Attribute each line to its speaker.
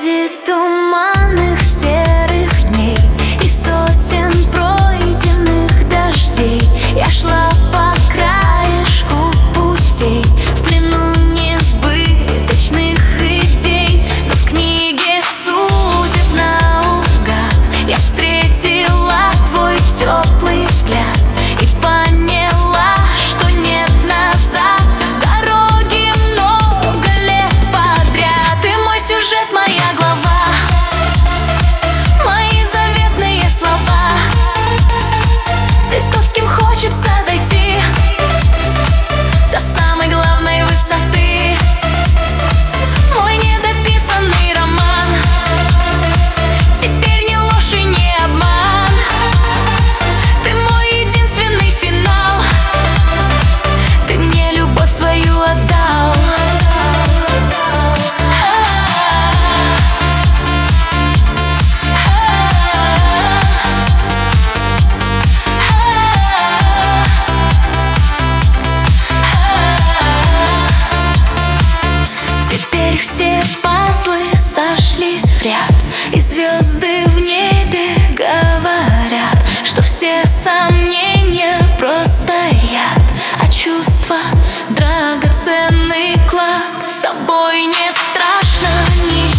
Speaker 1: Среди туманных серых дней и сотен пройденных дождей я шла по краешку путей, в плену несбыточных идей. Но в книге судеб наугад я встретила твой теплый взгляд и поняла, что нет назад. Дороги много лет подряд, ты мой сюжет, моя глава, мои заветные слова. Ты тот, с кем хочется дойти до самой главной высоты. Мой недописанный роман, теперь ни ложь и не обман. Ты мой единственный финал, ты мне любовь свою отдал. Теперь все пазлы сошлись в ряд, и звезды в небе говорят, что все сомнения просто яд, а чувства драгоценный клад. С тобой не страшно ни